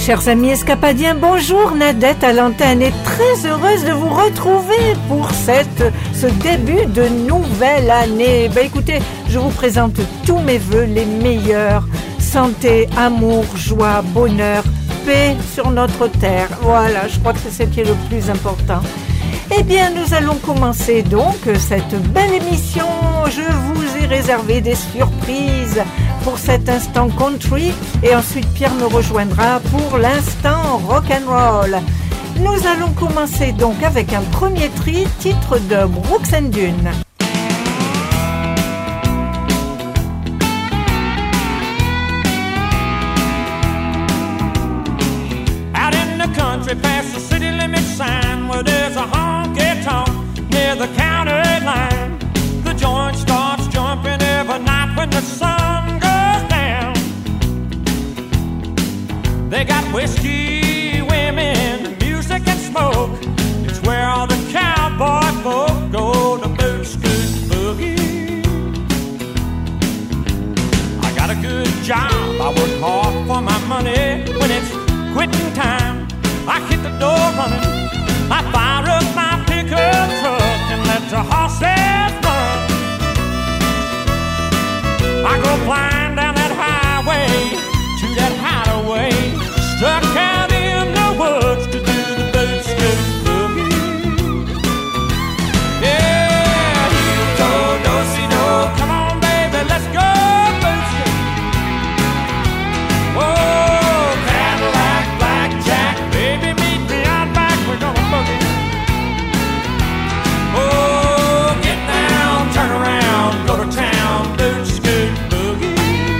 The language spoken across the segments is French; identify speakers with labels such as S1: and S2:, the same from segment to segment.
S1: Chers amis escapadiens, bonjour, Nadette à l'antenne est très heureuse de vous retrouver pour ce début de nouvelle année. Écoutez, je vous présente tous mes vœux les meilleurs. Santé, amour, joie, bonheur, paix sur notre terre. Voilà, je crois que c'est ce qui est le plus important. Eh bien, nous allons commencer donc cette belle émission. Je vous ai réservé des surprises pour cet instant country et ensuite Pierre me rejoindra pour l'instant rock'n'roll. Nous allons commencer donc avec un premier titre de Brooks and Dunn.
S2: Out in the country past the city limit sign where there's a honky-tonk near the county line. The joint starts jumping every night when the sun goes down. They got whiskey, women, music and smoke. It's where all the cowboy folk go to boot, scoot, boogie. I got a good job, I work hard for my money. When it's quitting time, I hit the door running. I fire up my pickup truck and let the horses run. I go flying down that highway to that hideaway, stuck out in the woods to do the boot scoot boogie. Yeah, heel toe, do-si-do, come on baby, let's go boot scoot. Oh, Cadillac, blackjack, baby meet me out back, we're gonna boogie. Oh, get down, turn around, go to town, boot scoot boogie.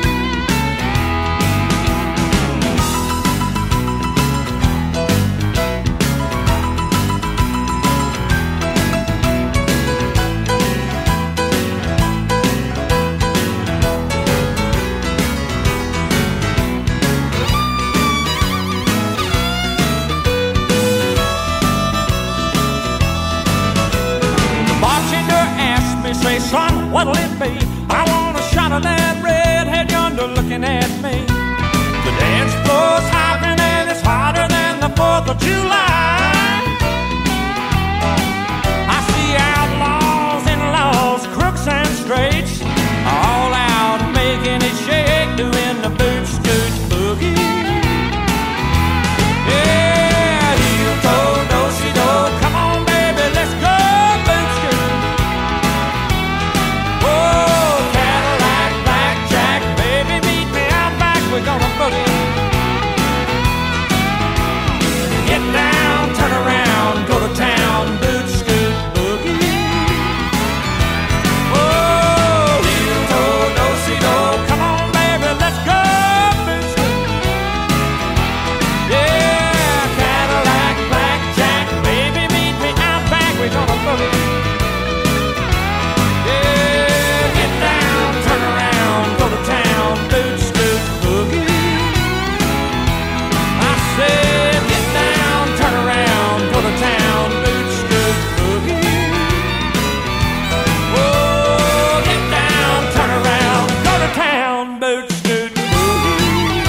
S2: Say, son, what'll it be? I want a shot of that redhead yonder looking at me. The dance floor's hopping and it's hotter than the 4th of July. I see outlaws, in-laws, crooks and straights, all out making it shake, doing the boot scoot boogie. Yeah, heel toe, do-si-do, come on baby, let's go boot scoot. We're gonna boogie. Get down, turn around, go to town, boot scoot boogie. Oh, heel toe, do-si-do, come on baby, let's go boot scoot. Yeah, Cadillac, blackjack, baby meet me out back, we're gonna boogie. Yeah, get down, turn around, go to town, boot scoot. Get down, turn around, go to town, boot scoot boogie. Oh, get down, turn around, go to town, boot scoot boogie.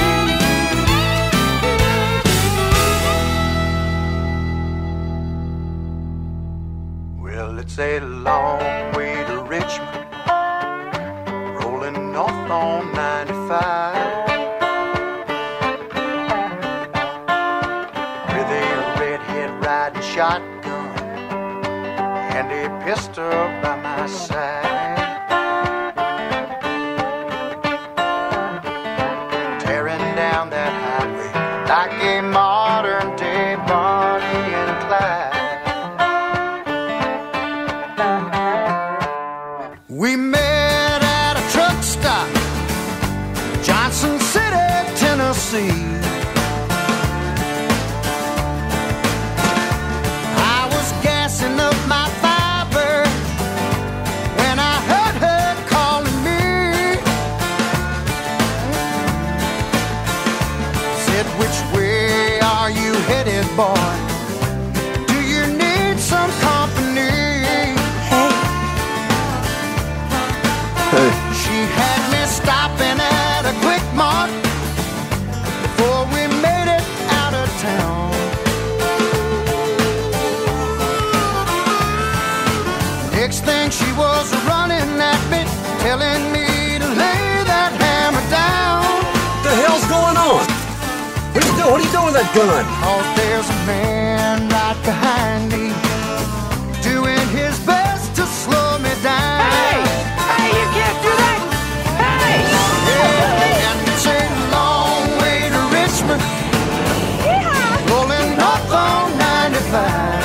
S3: Well, it's a long way to Richmond, rolling north on 95. Riding shotgun and a pistol by my side, tearing down that highway like a modern day Bonnie and Clyde. We met at a truck stop, Johnson City, Tennessee. Boy, do you need some company? Hey. She had me stopping at a Quick Mart before we made it town. Next thing she was running at me, telling me to lay that hammer down.
S4: What the hell's going on? What are you doing? What are you doing with that gun?
S3: Cause there's a man right behind me, doing his best to slow me down.
S1: Hey! Hey, you can't do that! Hey!
S3: Yeah, and it's a long way to Richmond, rolling north on 95.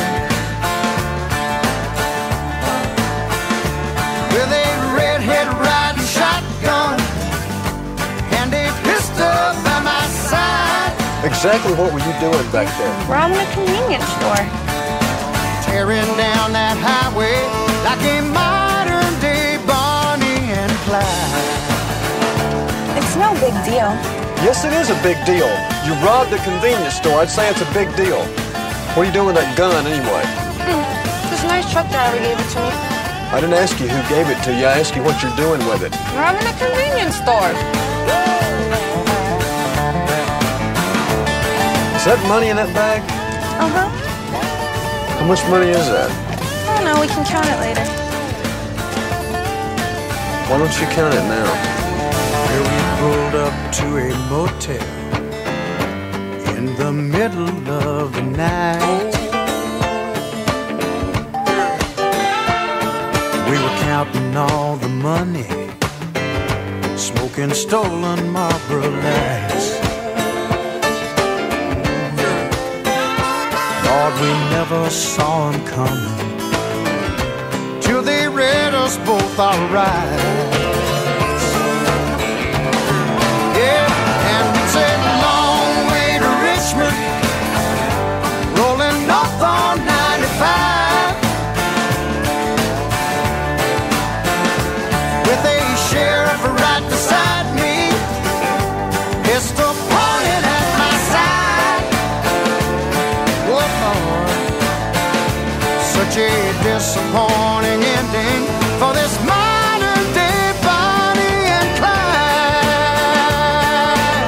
S3: With a redhead riding shotgun and a pistol by my side.
S4: Exactly what were you doing back there?
S5: Robbing a convenience store.
S3: Tearing down that highway like a modern day Bonnie and Clyde.
S5: It's no big deal.
S4: Yes, it is a big deal. You robbed a convenience store. I'd say it's a big deal. What are you doing with that gun anyway?
S5: This nice truck driver gave it to me.
S4: I didn't ask you who gave it to you. I asked you what you're doing with it.
S5: Robbing a convenience store.
S4: Is that money in that bag?
S5: Uh-huh.
S4: How much money is that?
S5: Oh, no, we can count it later.
S4: Why don't you count it now?
S3: Here we pulled up to a motel in the middle of the night. We were counting all the money, smoking stolen Marlboro Lights. Lord, we never saw them coming till they read us both our rights. Yeah, and it's a long way to Richmond, rolling north on 95. With a sheriff right beside me, pistol pointed at my side. Oh Lord, such a disappointing ending for this modern day Bonnie and Clyde.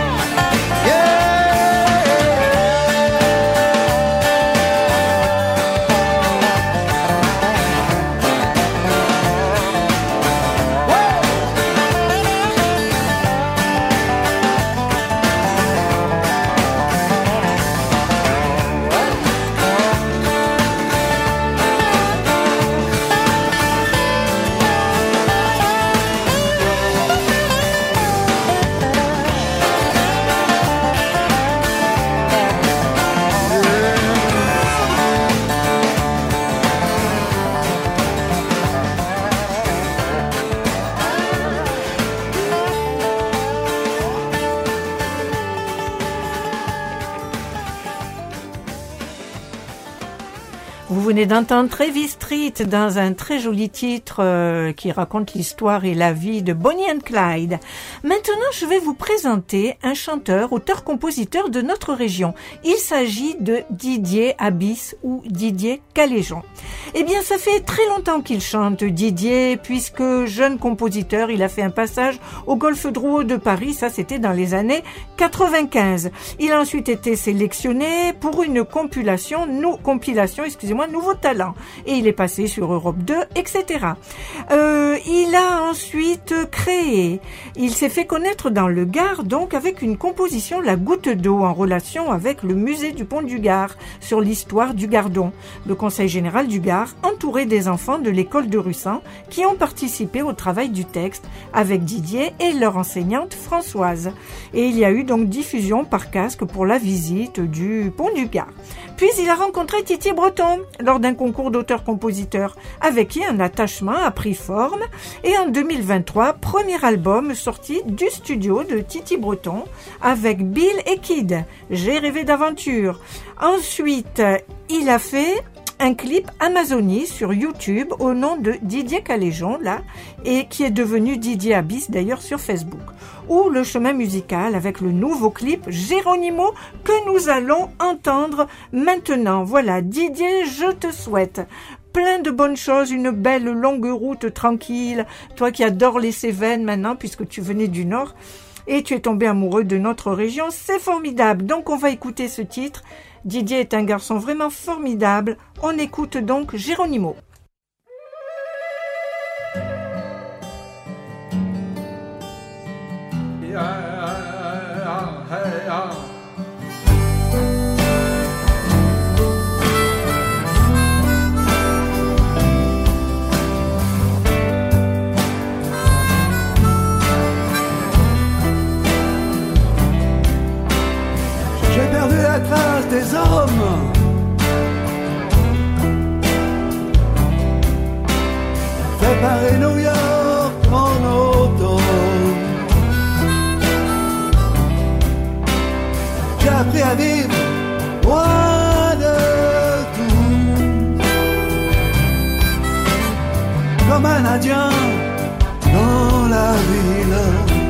S1: Vous venez d'entendre Travis Street dans un très joli titre qui raconte l'histoire et la vie de Bonnie and Clyde. Maintenant, je vais vous présenter un chanteur, auteur-compositeur de notre région. Il s'agit de Didier Abyss ou Didier Caléjon. Eh bien, ça fait très longtemps qu'il chante, Didier, puisque jeune compositeur, il a fait un passage au Golfe Drouot de Paris, ça c'était dans les années 95. Il a ensuite été sélectionné pour une compilation, Nouveau Talent. Et il est passé sur Europe 2, etc. Il a ensuite il s'est fait connaître dans le Gard, donc avec une composition La Goutte d'eau, en relation avec le musée du Pont du Gard, sur l'histoire du Gardon. Le Conseil général du Gard, entouré des enfants de l'école de Russan, qui ont participé au travail du texte, avec Didier et leur enseignante Françoise. Et il y a eu donc diffusion par casque pour la visite du Pont du Gard. Puis il a rencontré Titi Breton lors d'un concours d'auteur-compositeur, avec qui un attachement a pris forme. Et en 2023, premier album sorti du studio de Titi Breton avec Bill et Kid, J'ai rêvé d'aventure. Ensuite, il a fait un clip Amazonie sur YouTube au nom de Didier Caléjon, là, et qui est devenu Didier Abyss d'ailleurs sur Facebook. Ou le chemin musical avec le nouveau clip Geronimo que nous allons entendre maintenant. Voilà, Didier, je te souhaite plein de bonnes choses, une belle longue route tranquille. Toi qui adores les Cévennes maintenant, puisque tu venais du Nord, et tu es tombé amoureux de notre région, c'est formidable. Donc on va écouter ce titre. Didier est un garçon vraiment formidable. On écoute donc Geronimo.
S6: J'ai perdu la trace des hommes. Préparer New York en automne. J'ai appris à vivre loin de tout, comme un Indien dans la ville.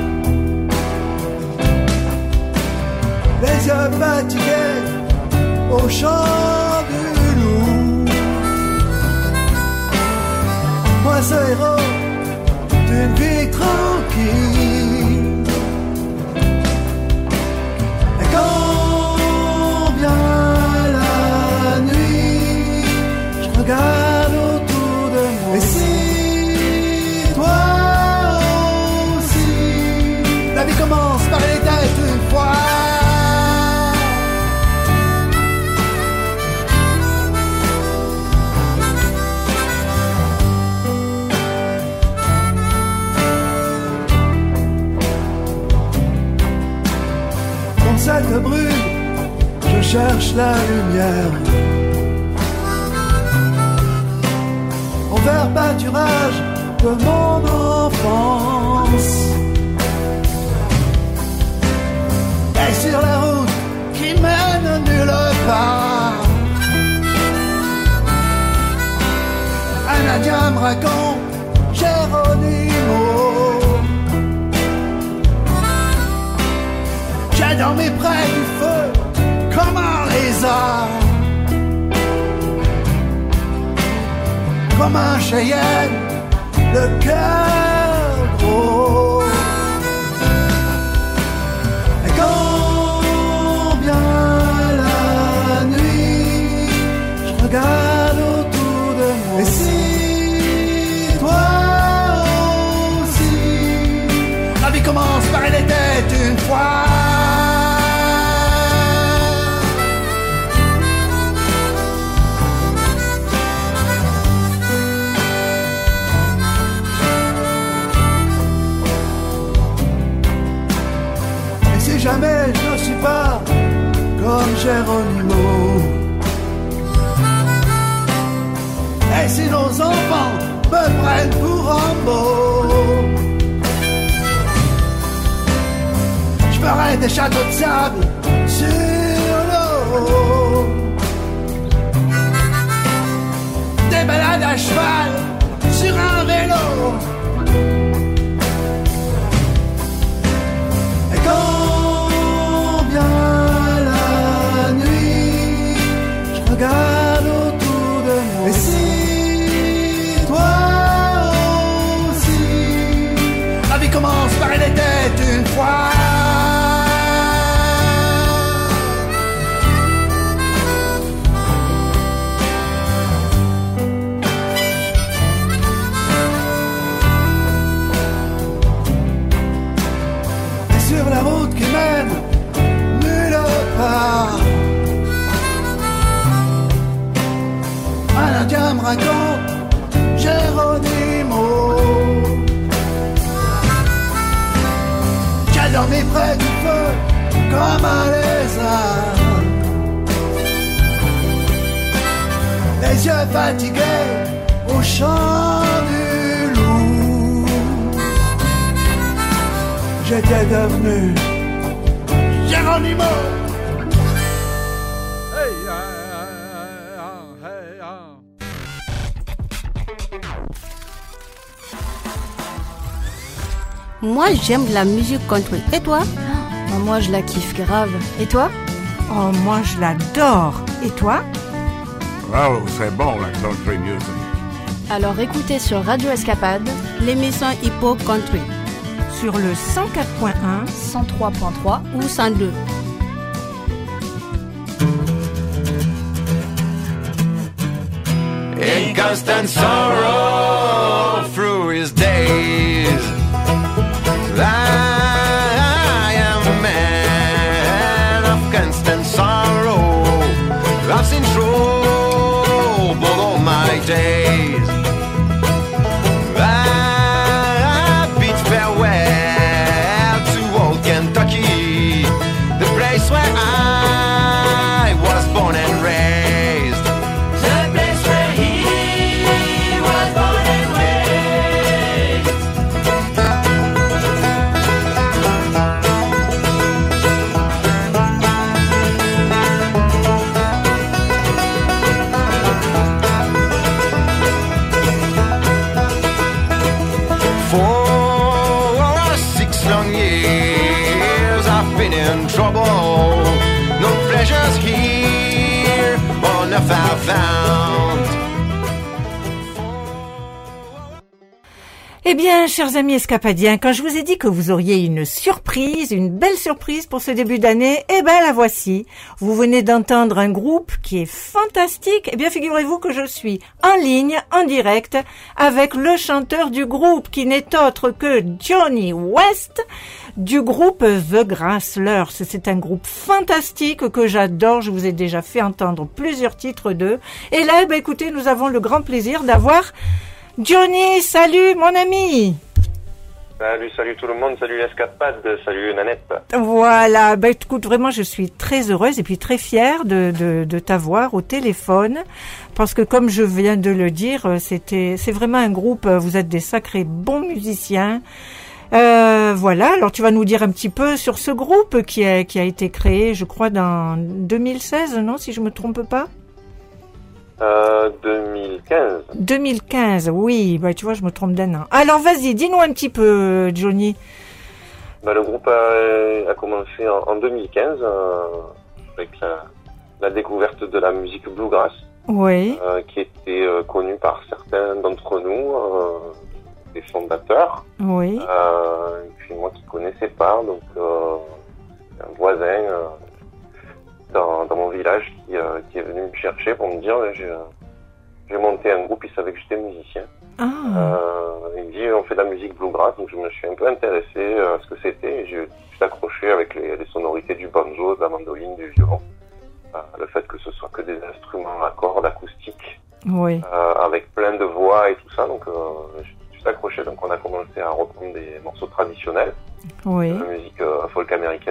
S6: Les yeux fatigués au chant du loup. Moi ce héros d'une vie tranquille. Et quand vient la nuit, je regarde autour de moi. Et si toi aussi, la vie commence par les têtes une fois. Cette brume, je cherche la lumière. Au vert pâturage de mon enfance. Et sur la route qui mène nulle part, un Indien me raconte Geronimo. J'ai dormi près du feu, comme un lézard, comme un cheyenne, le cœur gros. Et quand vient la nuit, je regarde autour de moi. Et si toi aussi, la vie commence par elle était une fois. Jamais je ne suis pas comme Geronimo. Et si nos enfants me prennent pour Rambo, je ferai des châteaux de sable sur l'eau, des balades à cheval sur un vélo. Et quand la nuit, je regarde autour de moi. Et si toi aussi, la vie commence par elle était une fois. Et sur la route qui mène un Indien me raconte Geronimo. J'ai dormi près du feu comme un lézard, les yeux fatigués au chant du loup. J'étais devenu Geronimo.
S7: Moi, j'aime la musique country. Et toi?
S8: Moi, je la kiffe grave. Et toi?
S1: Oh, moi, je l'adore. Et toi?
S9: Oh, c'est bon, la country music.
S8: Alors écoutez sur Radio Escapade
S7: l'émission Hip Hop Country.
S1: sur le 104.1,
S8: 103.3
S7: ou 102.
S3: In constant sorrow through his days, I am a man of constant sorrow. I've seen trouble all my days. I bid farewell to old Kentucky, the place where I was born and raised. The place where he was born and raised. For 6 long years I've been in trouble. No pleasures here on earth I've found.
S1: Eh bien, chers amis escapadiens, quand je vous ai dit que vous auriez une surprise, une belle surprise pour ce début d'année, eh ben la voici. Vous venez d'entendre un groupe qui est fantastique. Eh bien, figurez-vous que je suis en ligne, en direct, avec le chanteur du groupe, qui n'est autre que Johnny West, du groupe The Grasslers. C'est un groupe fantastique que j'adore. Je vous ai déjà fait entendre plusieurs titres d'eux. Et là, eh ben, écoutez, nous avons le grand plaisir d'avoir Johnny. Salut, mon ami.
S10: Salut tout le monde, salut l'escapade, salut Nanette.
S1: Voilà, bah écoute, vraiment je suis très heureuse et puis très fière de t'avoir au téléphone, parce que comme je viens de le dire, c'est vraiment un groupe, vous êtes des sacrés bons musiciens. Voilà, alors tu vas nous dire un petit peu sur ce groupe qui a été créé, je crois, dans 2016, non, si je me trompe pas?
S10: 2015.
S1: 2015, oui, bah tu vois, je me trompe d'un an. Alors vas-y, dis-nous un petit peu, Johnny.
S10: Bah, le groupe a commencé en 2015 avec la découverte de la musique bluegrass,
S1: oui,
S10: qui était connue par certains d'entre nous, des fondateurs.
S1: Oui.
S10: Et puis moi qui connaissais pas, donc un voisin dans mon village qui est venu me chercher pour me dire j'ai monté un groupe, il savait que j'étais musicien. Il me dit on fait de la musique bluegrass, donc je me suis un peu intéressé à ce que c'était et j'ai accroché avec les sonorités du banjo, de la mandoline, du violon, le fait que ce soit que des instruments à cordes acoustiques,
S1: oui,
S10: avec plein de voix et tout ça, donc je suis accroché. Donc on a commencé à reprendre des morceaux traditionnels,
S1: oui,
S10: de la musique folk américaine.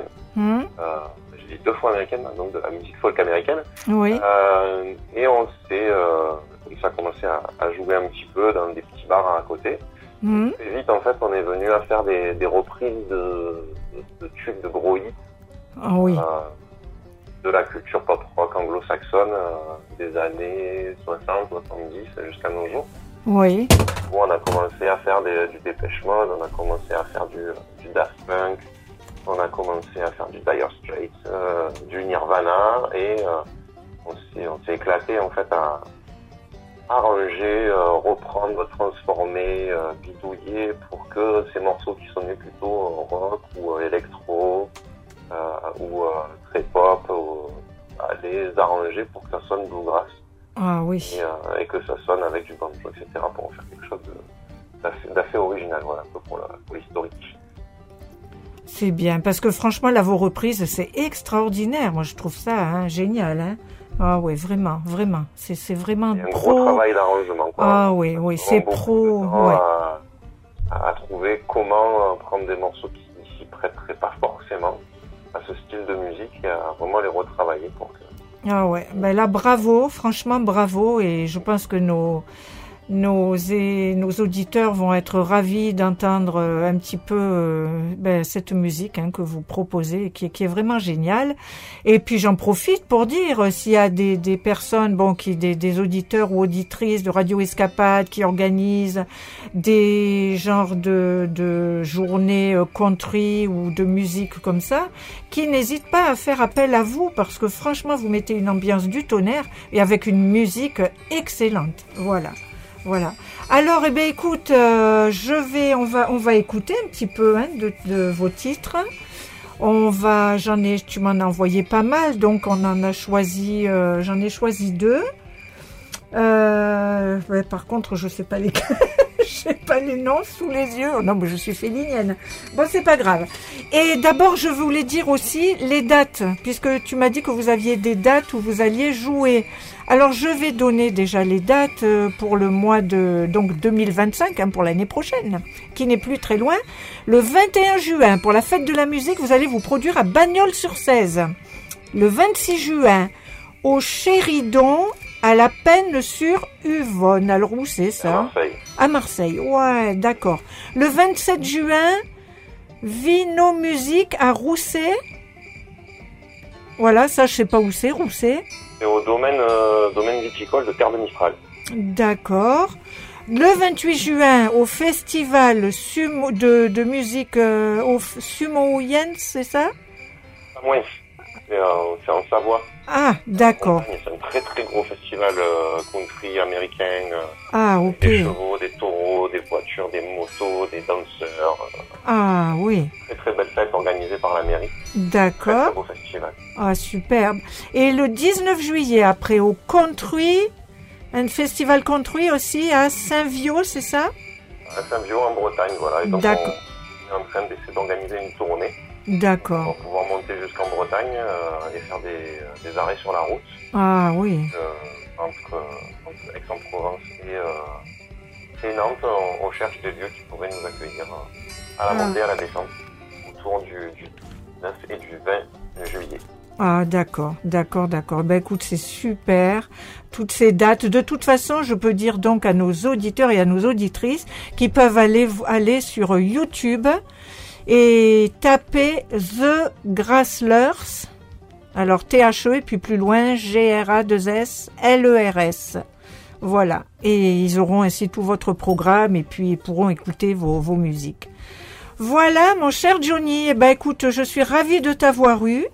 S10: J'ai dit 2 fois américaine, donc de la musique folk américaine.
S1: Oui.
S10: Et on s'est, ça a commencé à jouer un petit peu dans des petits bars à côté. Et vite, en fait, on est venu à faire des reprises de tubes, de gros hits.
S1: Oui.
S10: De la culture pop-rock anglo-saxonne des années 60, 70 jusqu'à nos jours.
S1: Oui.
S10: Où on a commencé à faire du Depeche Mode, on a commencé à faire du Daft Punk, on a commencé à faire du Dire Straits, du Nirvana, et on s'est éclaté en fait à arranger, reprendre, transformer, bidouiller pour que ces morceaux qui sonnaient plutôt rock ou électro ou très pop, les arranger pour que ça sonne bluegrass.
S1: Ah oui.
S10: Et que ça sonne avec du banjo, etc. pour en faire quelque chose d'assez original, voilà, un peu pour l'historique.
S1: C'est bien, parce que franchement, là, vos reprises, c'est extraordinaire. Moi, je trouve ça génial. Hein. Ah oui, vraiment, vraiment. C'est vraiment
S10: pro.
S1: C'est un
S10: gros travail d'arrangement, quoi.
S1: Ah oui, oui, c'est pro. Ouais.
S10: À trouver comment prendre des morceaux qui s'y prêteraient pas forcément à ce style de musique et à vraiment les retravailler pour que...
S1: Ah ouais, ben là, bravo, franchement, bravo. Et je pense que nos auditeurs vont être ravis d'entendre un petit peu cette musique que vous proposez, qui est vraiment géniale. Et puis j'en profite pour dire, s'il y a des personnes, des auditeurs ou auditrices de Radio Escapade qui organisent des genres de journées country ou de musique comme ça, qui n'hésitent pas à faire appel à vous, parce que franchement, vous mettez une ambiance du tonnerre et avec une musique excellente. Voilà. Voilà. Alors, écoute, on va écouter un petit peu de vos titres. Tu m'en as envoyé pas mal, donc j'en ai choisi 2. Par contre, je sais pas les noms sous les yeux. Oh non, mais je suis félinienne. Bon, c'est pas grave. Et d'abord, je voulais dire aussi les dates, puisque tu m'as dit que vous aviez des dates où vous alliez jouer. Alors, je vais donner déjà les dates pour le mois de 2025, pour l'année prochaine, qui n'est plus très loin. Le 21 juin, pour la fête de la musique, vous allez vous produire à Bagnols-sur-Cèze. Le 26 juin, au Chéridon, à La Penne-sur-Uvonne. Alors, où c'est ça ?
S10: À Marseille.
S1: À Marseille, ouais, d'accord. Le 27 juin, Vino Musique à Rousset. Voilà, ça, je sais pas où c'est, Rousset.
S10: C'est au domaine viticole de Terre de Mistral.
S1: D'accord. Le 28 juin, au festival de musique au Sumoyens, c'est ça ?
S10: À Moins. C'est en Savoie.
S1: Ah, d'accord.
S10: C'est un très très gros festival country américain.
S1: Ok.
S10: Des chevaux, des taureaux, des voitures, des motos, des danseurs.
S1: Ah oui.
S10: Très très belle fête organisée par la mairie.
S1: D'accord.
S10: Très, très beau festival.
S1: Ah, superbe. Et le 19 juillet, après, au country, un festival country aussi à Saint-Viau, c'est ça ?
S10: À Saint-Viau en Bretagne, voilà. Et donc
S1: d'accord.
S10: On est en train d'essayer d'organiser une tournée.
S1: D'accord.
S10: Pour pouvoir monter jusqu'en Bretagne et faire des arrêts sur la route.
S1: Ah oui.
S10: Entre Aix-en-Provence et Nantes, on cherche des lieux qui pourraient nous accueillir à la montée, à la descente, autour du 9 et du 20 juillet.
S1: Ah d'accord. Écoute, c'est super, toutes ces dates. De toute façon, je peux dire donc à nos auditeurs et à nos auditrices qui peuvent aller sur YouTube et taper The Grasslers, alors THE et puis plus loin GRA2SLERS. Voilà, et ils auront ainsi tout votre programme et puis ils pourront écouter vos musiques. Voilà, mon cher Johnny, écoute, je suis ravie de t'avoir eu.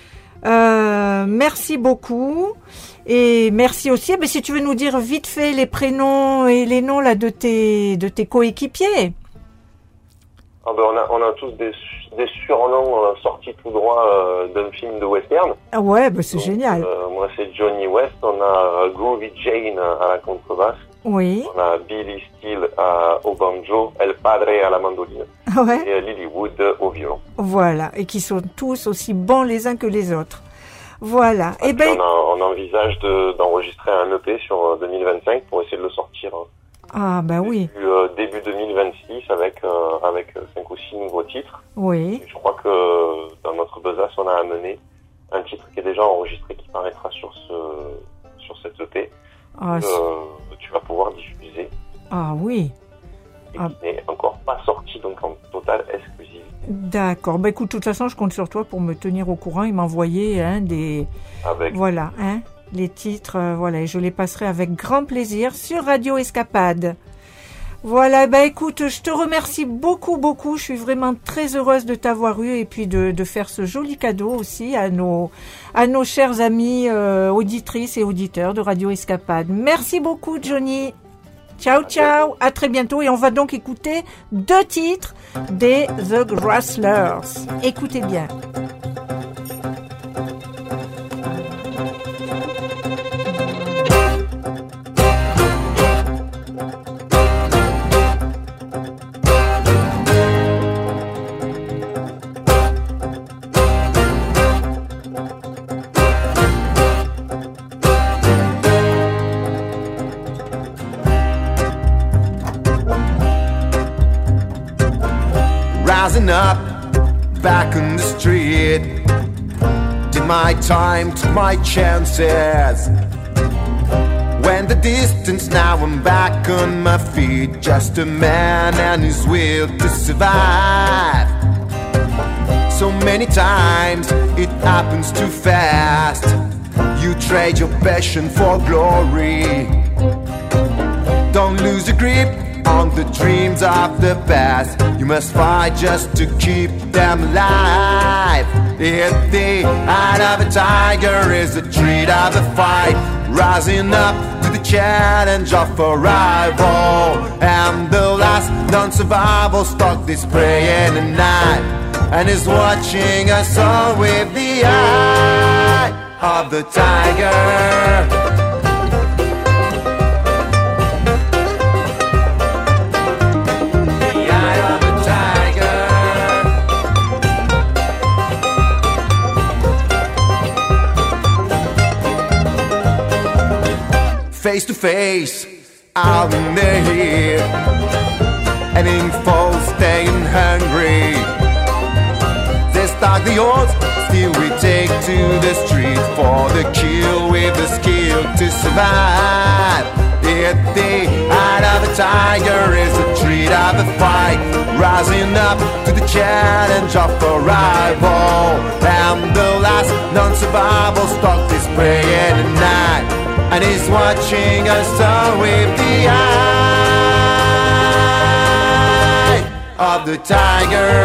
S1: Merci beaucoup et merci aussi. Si tu veux nous dire vite fait les prénoms et les noms là de tes coéquipiers.
S10: On a tous des surnoms sortis tout droit d'un film de western.
S1: Ah ouais, c'est génial.
S10: Moi, c'est Johnny West. On a Groovy Jane à la contrebasse.
S1: Oui.
S10: On a Billy Steele au banjo, El Padre à la mandoline.
S1: Ouais.
S10: Et Lily Wood au violon.
S1: Voilà, et qui sont tous aussi bons les uns que les autres. Voilà.
S10: On envisage d'enregistrer un EP sur 2025 pour essayer de le sortir.
S1: Oui.
S10: Début 2026 avec 5 ou 6 nouveaux titres.
S1: Oui.
S10: Et je crois que dans notre besace, on a amené un titre qui est déjà enregistré qui paraîtra sur cette EP. Tu vas pouvoir diffuser.
S1: Ah oui.
S10: Et qui n'est encore pas sorti, donc en totale exclusivité.
S1: D'accord. Écoute, de toute façon, je compte sur toi pour me tenir au courant et m'envoyer les titres, et je les passerai avec grand plaisir sur Radio Escapade. Voilà, écoute, je te remercie beaucoup. Je suis vraiment très heureuse de t'avoir eu et puis de faire ce joli cadeau aussi à nos chers amis auditrices et auditeurs de Radio Escapade. Merci beaucoup, Johnny. Ciao, à très bientôt. Et on va donc écouter 2 titres des The Grasslers. Écoutez bien.
S3: Rising up, back on the street. Did my time, took my chances. Went the distance, now I'm back on my feet. Just a man and his will to survive. So many times it happens too fast. You trade your passion for glory. Don't lose your grip on the dreams of the past. You must fight just to keep them alive. At the eye of a tiger is the treat of a fight. Rising up to the challenge of arrival. And the last non-survival stock displaying at night, and is watching us all with the eye of the tiger. Face to face, out in the heat, and in full staying hungry. They stalk the odds, still we take to the street for the kill with the skill to survive. Yet the eye of a tiger is the treat of a fight, rising up to the challenge of arrival. And the last non-survival stock displaying at night, and he's watching us all with the eye of the tiger.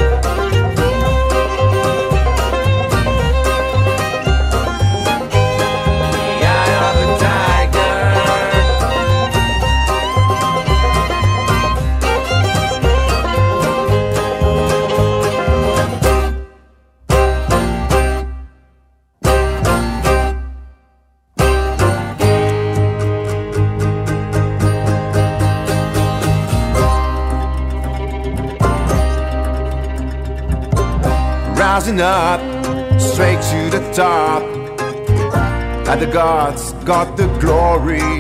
S3: Rising up, straight to the top, and the gods got the glory.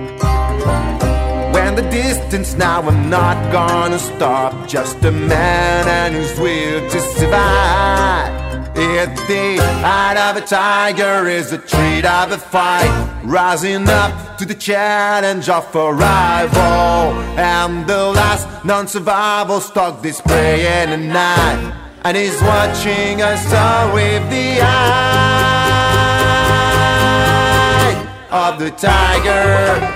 S3: When the distance now, I'm not gonna stop, just a man and his will to survive. Yet the eye of a tiger is the treat of a fight, rising up to the challenge of arrival. And the last non-survival stock displaying at night, and he's watching us all with the eye of the tiger.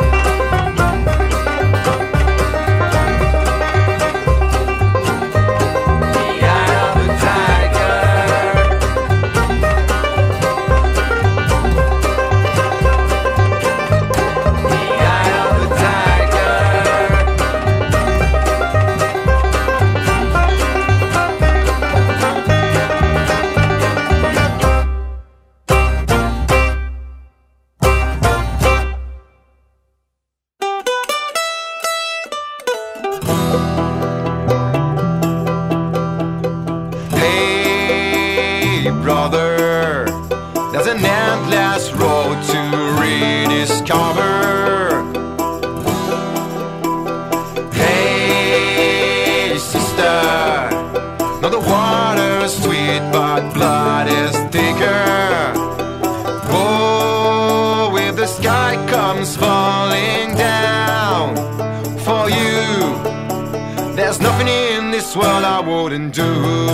S3: Brother, there's an endless road to rediscover. Hey sister, now the water's sweet but blood is thicker. Oh, if the sky comes falling down for you, there's nothing in this world I wouldn't do.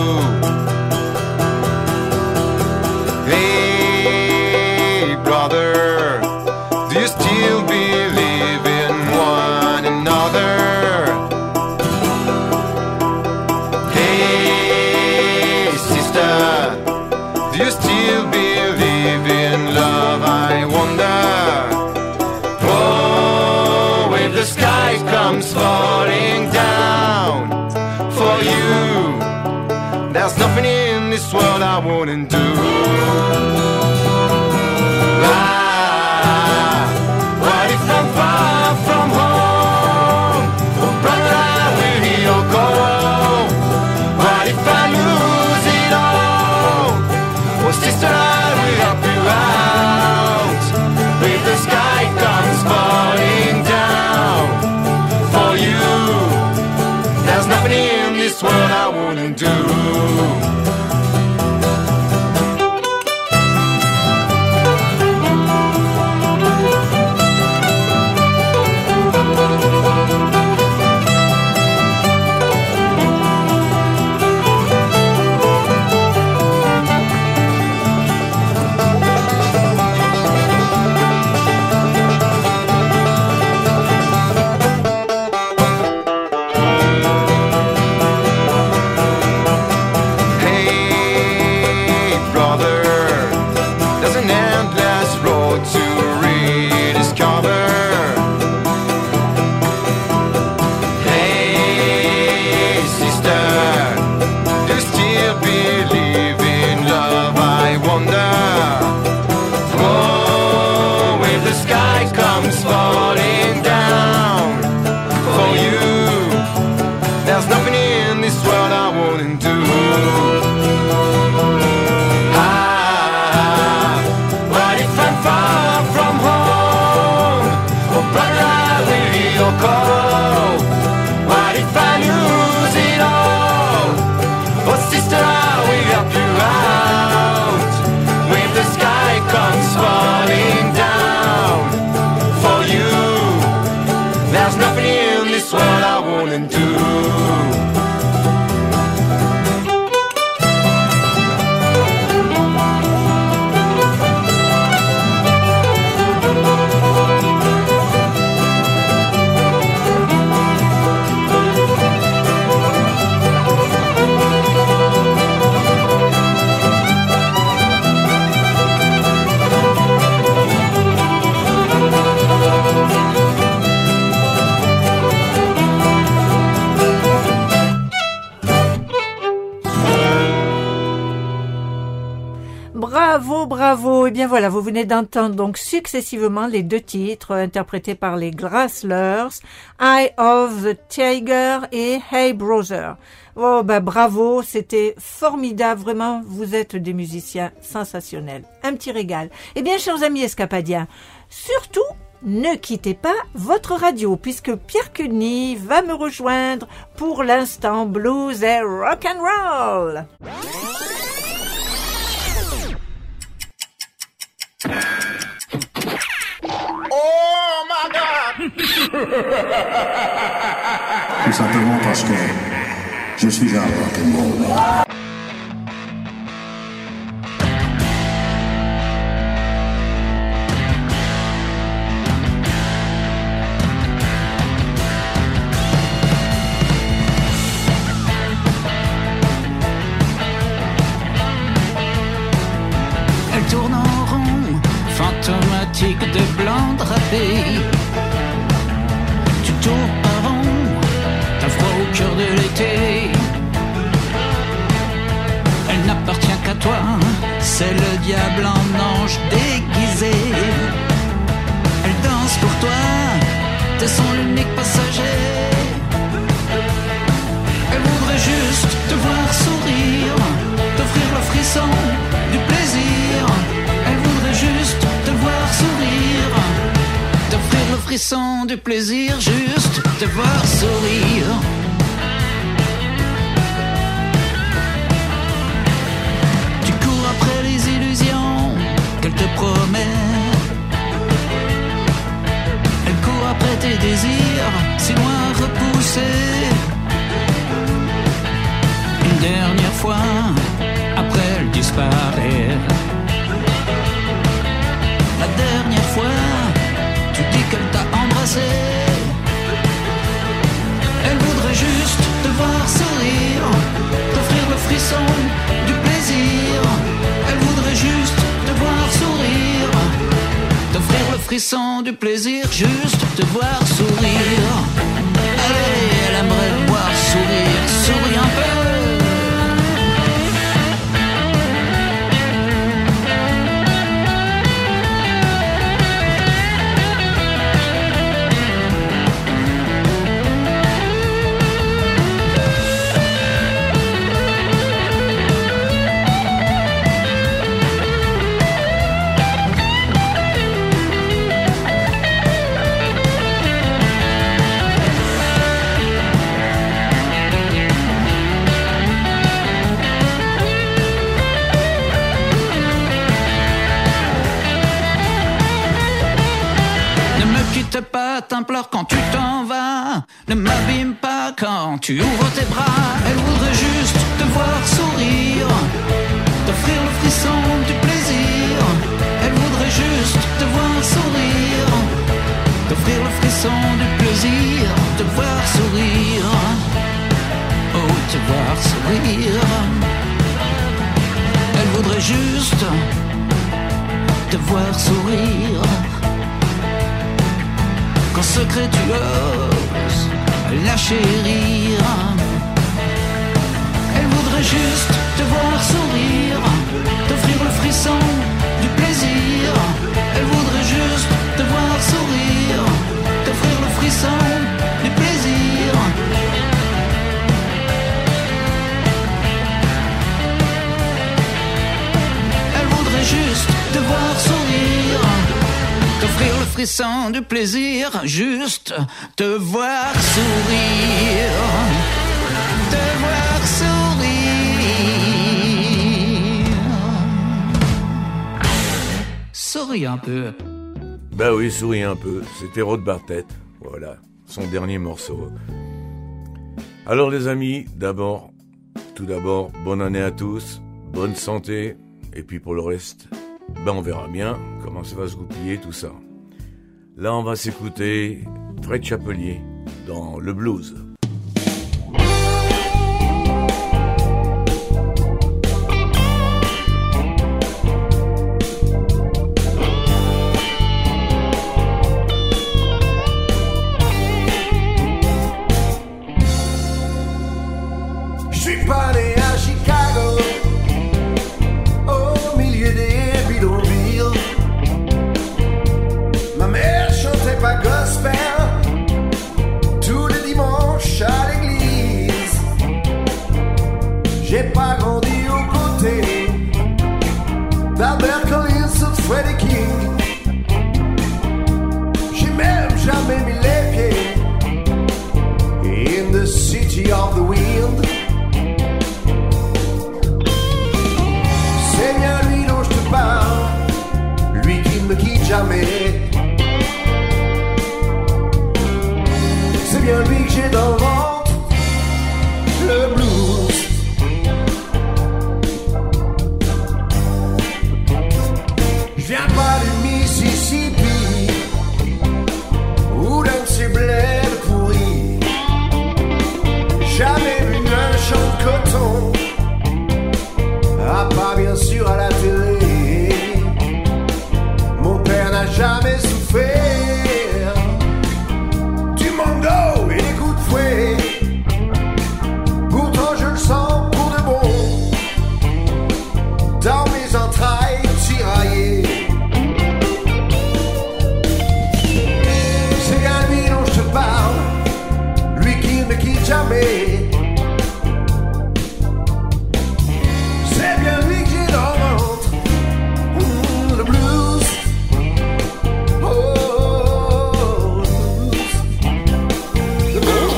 S3: Hey, brother, do you still believe in one another? Hey, sister, do you still believe in love, I wonder? Oh, if the sky comes falling down for you, there's nothing in this world I wouldn't do. What if I'm far from home? Oh, brother, I will hear you go. What if I lose it all? Oh, sister, I will help you out. If the sky comes falling down for you, there's nothing in this world I wouldn't do. thunder. Oh, if the sky comes falling down for you, there's nothing in this world I wouldn't do. What if I'm far from home? Oh, brother, I will hear your call. What if I lose it all? Oh, sister, I will help you out. When the sky comes falling down for you, there's nothing in this world I wouldn't do.
S1: Bravo, bravo. Eh bien voilà, vous venez d'entendre donc successivement les deux titres interprétés par les Grasslers, Eye of the Tiger et Hey Brother. Oh ben bravo, c'était formidable, vraiment, vous êtes des musiciens sensationnels. Un petit régal. Eh bien, chers amis escapadiens, surtout, ne quittez pas votre radio puisque Pierre Cuny va me rejoindre pour l'instant blues et rock'n'roll.
S3: Oh my God!
S6: Tout simplement parce que je suis un rock'n'roll.
S11: Elle tourne en rond, fantomatique de blanc drapé. Tu tournes par rond, t'as froid au cœur de l'été. Elle n'appartient qu'à toi, c'est le diable en ange déguisé. Elle danse pour toi, t'es son unique passager. Elle voudrait juste te voir sourire, t'offrir le frisson du plaisir. Elle voudrait juste te voir sourire, t'offrir le frisson du plaisir, juste te voir sourire. Tu cours après les illusions qu'elle te promet. Elle court après tes désirs, si loin repoussés. Une dernière fois, après elle disparaît. La dernière fois, tu dis qu'elle t'a embrassé. Elle voudrait juste te voir sourire, t'offrir le frisson du plaisir. Elle voudrait juste te voir sourire, t'offrir le frisson du plaisir, juste te voir sourire. Allez, elle aimerait te voir sourire, souris un peu. Pas, t'implore quand tu t'en vas. Ne m'abîme pas quand tu ouvres tes bras. Elle voudrait juste te voir sourire, t'offrir le frisson du plaisir. Elle voudrait juste te voir sourire, t'offrir le frisson du plaisir, te voir sourire. Oh, te voir sourire. Elle voudrait juste te voir sourire. Qu'en secret tu oses la chérir. Elle voudrait juste te voir sourire, t'offrir le frisson du plaisir. Elle voudrait juste te voir sourire, t'offrir le frisson du plaisir. Elle voudrait juste te voir sourire, t'offrir le frisson du plaisir, juste te voir sourire, te voir sourire. Souris un peu.
S12: Bah oui, souris un peu. C'était Rod Bartlett. Voilà, son dernier morceau. Alors les amis, tout d'abord, bonne année à tous, bonne santé, et puis pour le reste, on verra bien comment ça va se goupiller tout ça. Là, on va s'écouter Fred Chapelier dans le blues.
S6: Je suis pas né à Chicago, au milieu des bidonvilles. Ma mère chantait pas gospel tous les dimanches à l'église. J'ai pas grandi aux côtés d'Albert Collins ou de Freddie King. J'ai même jamais mis les pieds in the city of the wind. C'est bien lui dont je te parle, lui qui ne me quitte jamais. C'est bien lui que j'ai dans le ventre, le blues. Je viens pas du Mississippi ou d'un de ces bleds pourris. Jamais vu un champ de coton, ah, pas bien sûr à la télé. Mon père n'a jamais souffert du mango et des coups de fouet. Pourtant je le sens pour de bon dans mes entrailles tiraillées. C'est bien lui dont je te parle, lui qui ne me quitte jamais. C'est bien lui que j'ai dans le ventre, le blues. Oh, le blues.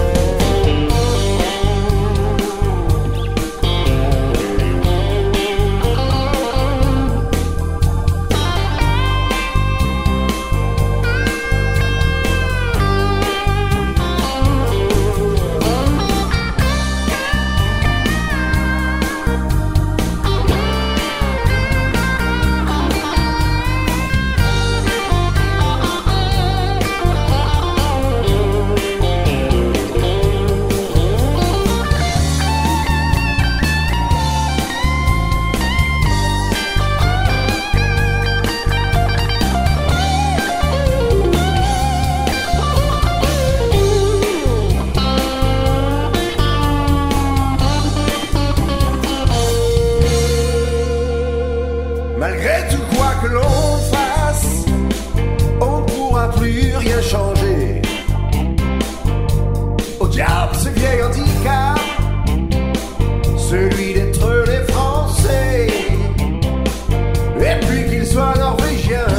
S6: Malgré tout quoi que l'on fasse, on ne pourra plus rien changer. Au diable ce vieil handicap, celui d'être les Français. Et puis qu'ils soient norvégiens,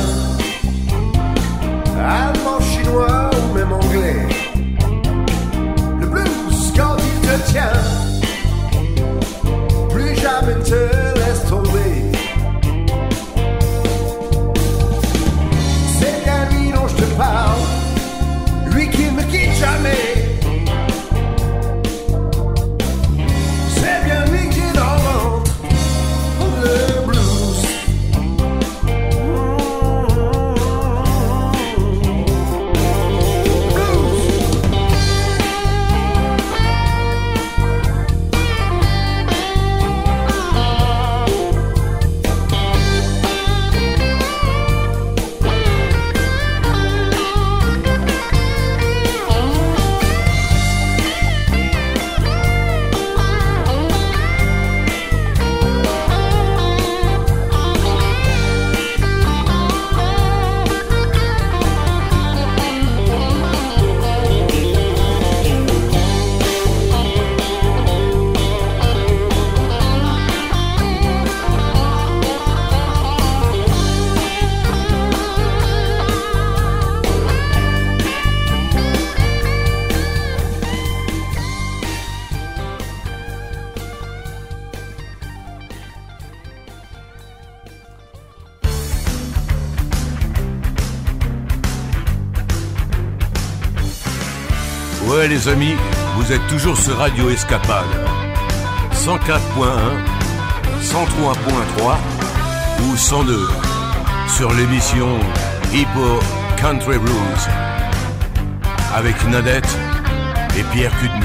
S6: allemands, chinois ou même anglais, le blues quand il te tient, plus jamais ne te laisse tomber. Je te parle, lui qui ne me quitte jamais. C'est bien lui que j'ai dans le ventre, le blues. Oh,
S12: Ouais les amis, vous êtes toujours sur Radio Escapade. 104.1, 103.3 ou 102 sur l'émission Hippo Country Blues avec Nadette et Pierre Cudny.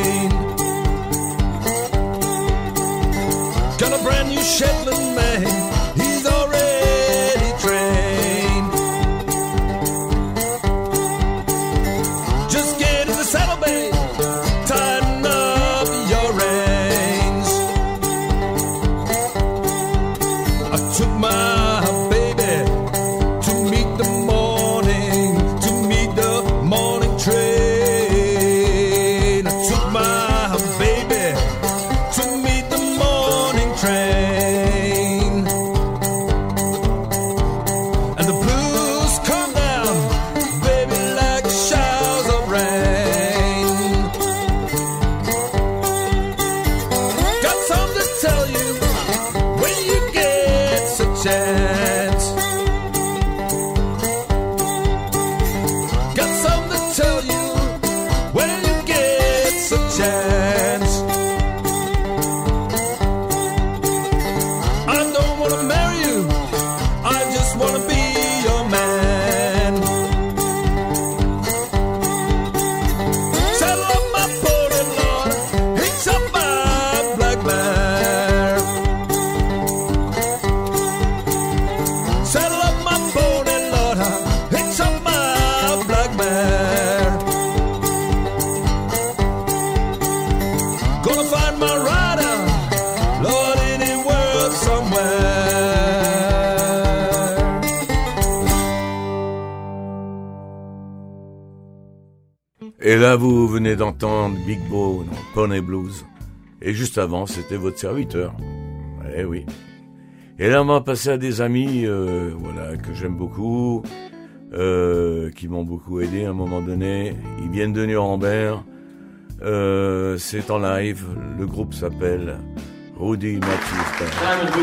S6: Got a brand new Shetland man.
S12: là, vous venez d'entendre Big Bone, Pony Blues. Et juste avant, c'était votre serviteur. Eh oui. Et là, on va passer à des amis, voilà, que j'aime beaucoup, qui m'ont beaucoup aidé à un moment donné. Ils viennent de Nuremberg. C'est en live. Le groupe s'appelle Rudy Matthews Band.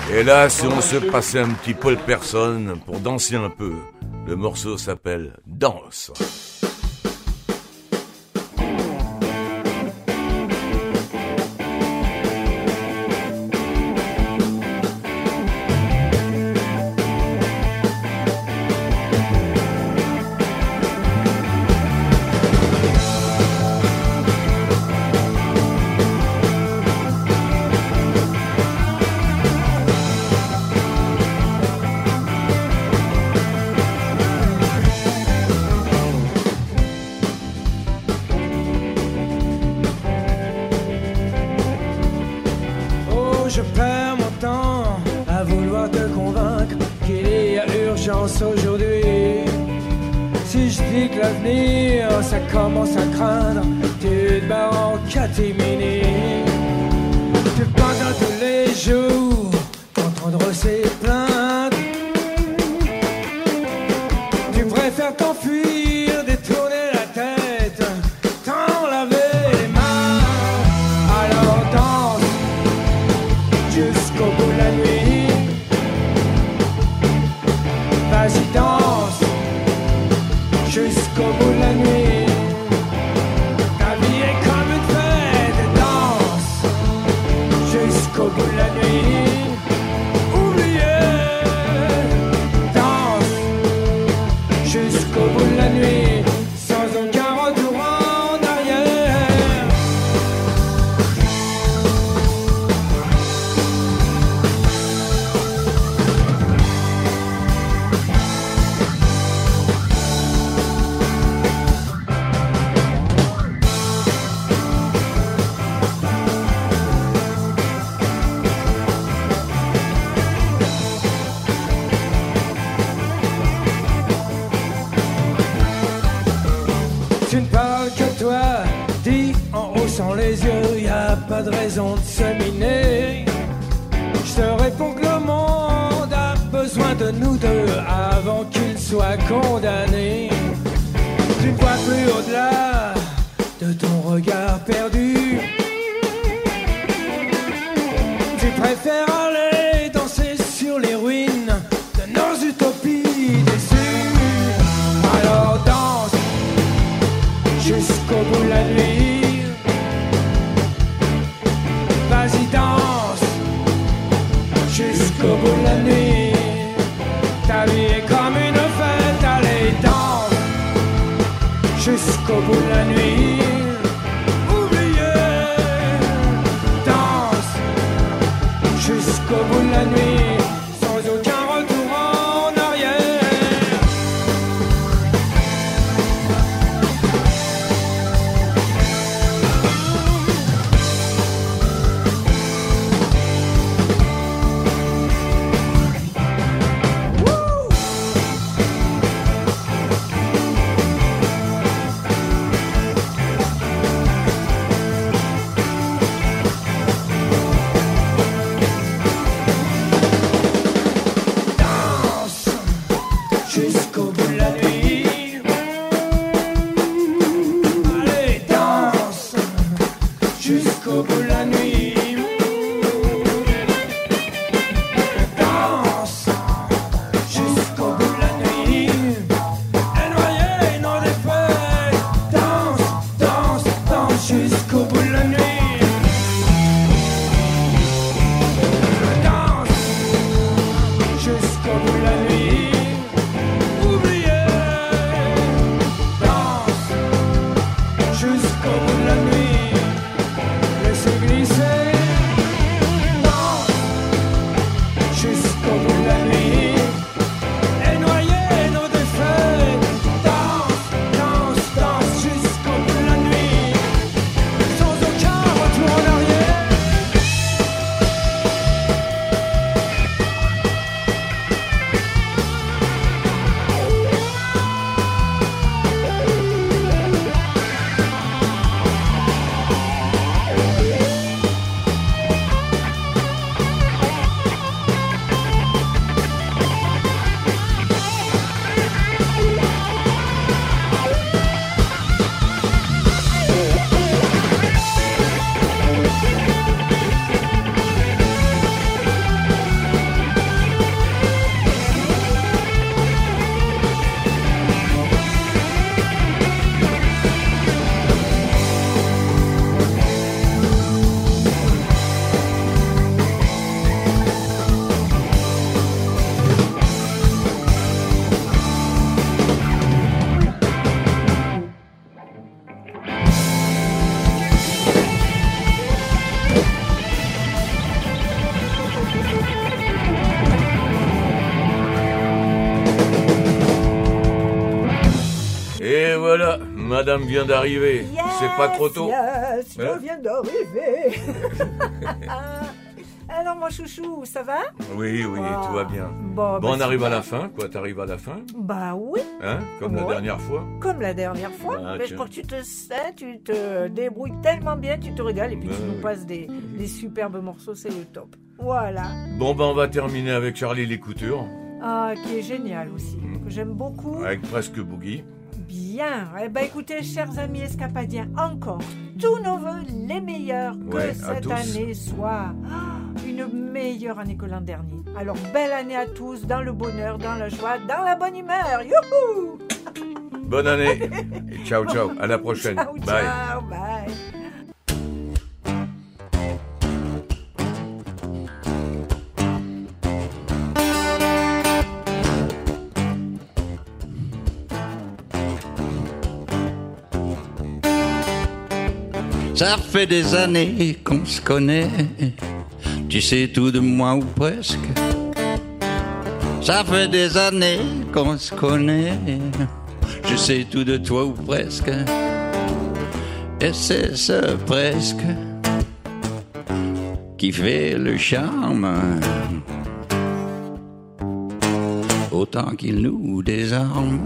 S12: Et là, si on se passait un petit Paul Person pour danser un peu, le morceau s'appelle Danse.
S13: Je perds mon temps à vouloir te convaincre qu'il y a urgence aujourd'hui. Si je dis que l'avenir, ça commence à craindre, tu te barres en catimini. Tu penses tous les jours d'entendre ces plaintes. Tu préfères t'enfuir, détourner la tête, t'en laver les mains. Alors danse jusqu'au bout de la nuit. Vas-y danse jusqu'au bout de la nuit. Ta vie est comme une fête. Danse jusqu'au bout de la nuit. Oubliez. Danse jusqu'au bout de la nuit. Sans aucun retour en arrière. Tu ne parles que toi, dis en haussant les yeux, y a pas de raison de se miner. Je te réponds que le monde a besoin de nous deux avant qu'il soit condamné. Tu ne vois plus au-delà de ton regard perdu. Tu préfères aller danser sur les ruines de nos utopies déçues. Alors danse jusqu'au bout de la nuit. Vas-y danse jusqu'au bout de la nuit. Ta vie est comme une fête, allez danse jusqu'au bout de la nuit. Oubliez. Danse jusqu'au bout de la nuit. Sans aucun retour en arrière.
S12: voilà, madame vient d'arriver.
S1: Yes,
S12: c'est pas trop tôt.
S1: Yes,
S12: Hein?
S1: je viens d'arriver. Alors, mon chouchou, ça va?
S12: Oui, tout va bien.
S1: Bon,
S12: on arrive à la fin, quoi. T'arrives à la fin?
S1: Bah oui.
S12: Hein? Comme la dernière fois?
S1: Comme la dernière fois.
S12: Ah,
S1: mais je crois que tu te débrouilles tellement bien, tu te régales et puis tu nous passes des superbes morceaux, c'est le top. Voilà.
S12: Bon, on va terminer avec Charlie les Coutures.
S1: Ah, qui est génial aussi, que j'aime beaucoup.
S12: Avec Presque Boogie.
S1: Bien. Eh ben, écoutez, chers amis escapadiens, encore tous nos vœux les meilleurs, que cette année soit une meilleure année que l'an dernier. Alors, belle année à tous, dans le bonheur, dans la joie, dans la bonne humeur. Youhou!
S12: Bonne année. Et ciao, ciao. À la prochaine.
S1: Ciao,
S12: Bye.
S1: ciao, bye.
S11: Ça fait des années qu'on se connaît, tu sais tout de moi ou presque. Ça fait des années qu'on se connaît, je sais tout de toi ou presque. Et c'est ce presque qui fait le charme, autant qu'il nous désarme.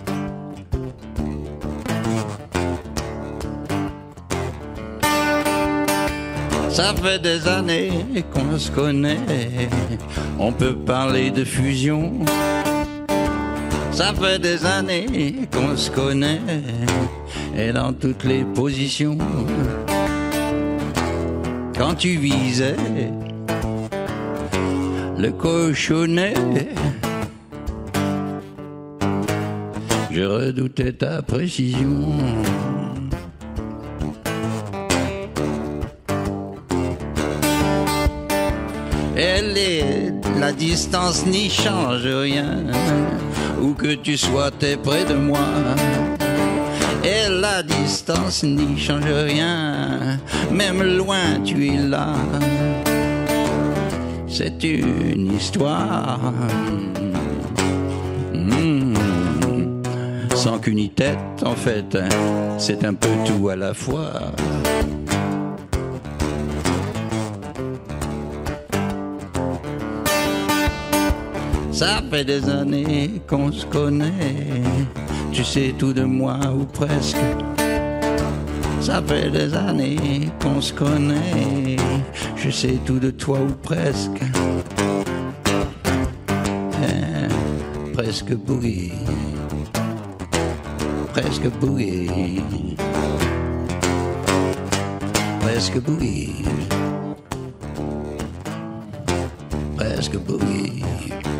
S11: Ça fait des années qu'on se connaît, on peut parler de fusion. Ça fait des années qu'on se connaît, et dans toutes les positions. Quand tu visais le cochonnet, je redoutais ta précision. La distance n'y change rien, où que tu sois, t'es près de moi. Et la distance n'y change rien, même loin tu es là. C'est une histoire sans qu'une y tête, en fait, c'est un peu tout à la fois. Ça fait des années qu'on se connaît, tu sais tout de moi ou presque. Ça fait des années qu'on se connaît, je sais tout de toi ou presque. Presque boogie, presque boogie, presque boogie, presque boogie.